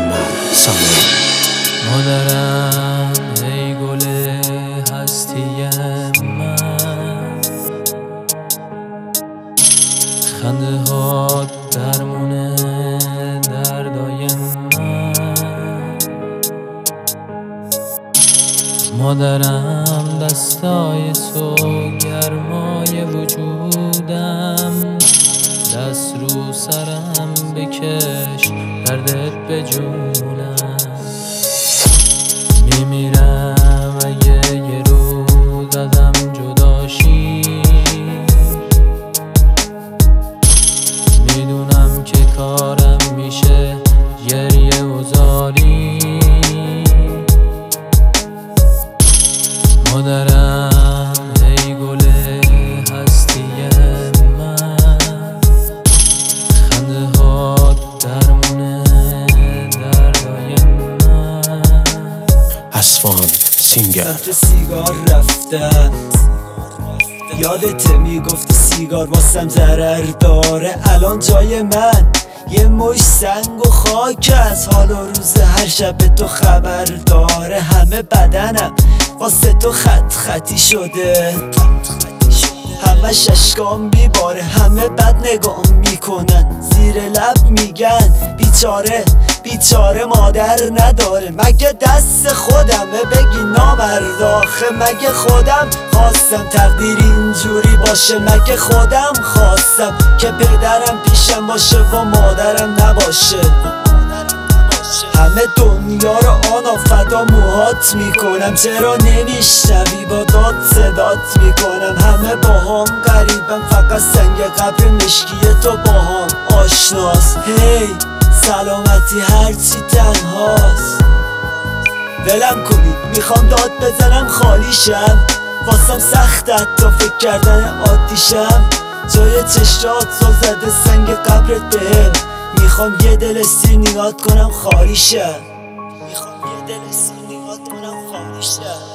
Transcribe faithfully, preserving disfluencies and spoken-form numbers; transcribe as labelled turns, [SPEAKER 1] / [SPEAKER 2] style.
[SPEAKER 1] محمد ساموئل.
[SPEAKER 2] مادرم ای گل هستی من، خنده ها درمونه دردای من. مادرم دستای تو گرمای وجودم، دست رو سرم بکش دردت بجونم. میمیرم اگه یه روز ازم جداشی، میدونم که کارم میشه گریه و زاری. مادرم ای گل هستی من، خنده ها درمونه دردای من.
[SPEAKER 1] اصفهان سینگر.
[SPEAKER 3] وقت سیگار رفتن یادت میگفتی سیگار واسم ضرر داره. الان جای من یه مش سنگ و خاک از حال و روز هر شب تو خبر داره. همه بدنم واسه تو خط خطی شده، همه ششکام میباره، همه بد نگاه میکنن، زیر لب میگن بیچاره بیچاره مادر نداره. مگه دست خودمه بگی نامرد آخه؟ مگه خودم خواستم تقدیر اینجوری باشه؟ مگه خودم خواستم که پدرم پیشم باشه و مادرم نباشه؟ همه دنیا رو آنا فدا موهات میکنم، چرا نمیشنوی با داد صدات میکنم. همه با هم قریبم، فقط سنگ قبر مشکی تو با هم آشناست. هی سلامتی هرچی تنهاست. ولم کنید میخوام داد بزنم خالیشم، واسم سخت حتی فکر کردن عادیشم. جای چشات زل زده سنگ قبرت بهم، میخوام یه دل سیر نیاد کنم خالیشم. میخوام یه دل سیر نیاد کنم خالیشم.